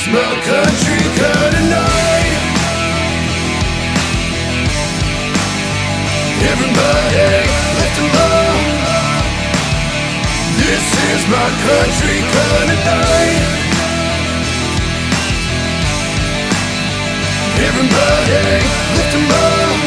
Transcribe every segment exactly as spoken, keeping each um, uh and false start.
is my country kind of night. Everybody lift 'em up. This is my country kind of night. Everybody lift 'em up.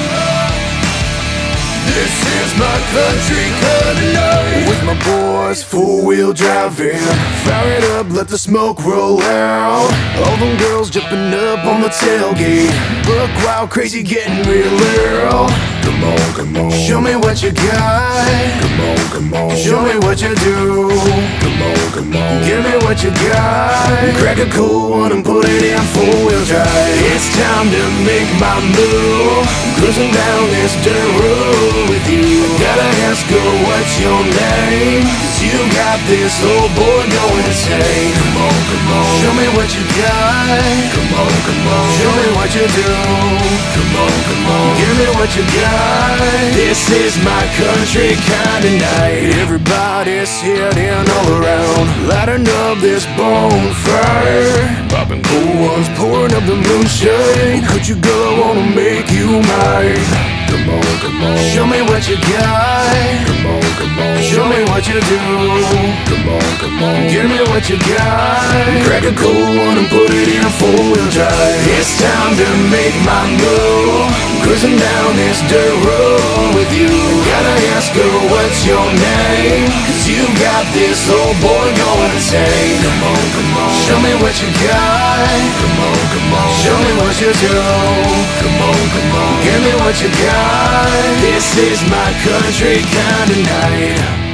This is my country kind of night. With my boys, four-wheel driving, fire it up, let the smoke roll out. All them girls jumping up on the tailgate, buck wild, crazy, getting real loud. Come on, come on, show me what you got. Come on, come on, show me what you do. Come on, come on, give me what you got. Crack a cool one and put it in four-wheel drive. It's time to make my move, cruising down this dirt road with you. Gotta ask her what's your name, 'cause you got this old boy going insane. Come on, come on, show me what you got. Come on, come on, show me what you do. Come on, come on, give me what you got. This is my country kind of night. Everybody's sitting all around, lighting up this bonfire, popping cool ones, pouring up the moonshine. Could you go, I wanna make you mine. Come on, come on, show me what you got. Come on, come on, show me what you do. Come on, come on, give me what you got. Crack a cool one and put it in four-wheel drive. It's time to make my move, cruising down this dirt road with you. Gotta ask her what's your name, 'cause you got this old boy going insane. Come on, come on, show me what you got. Come on, come on, show me what you do. Come on, come on, give me what you got. This is my country kind of night.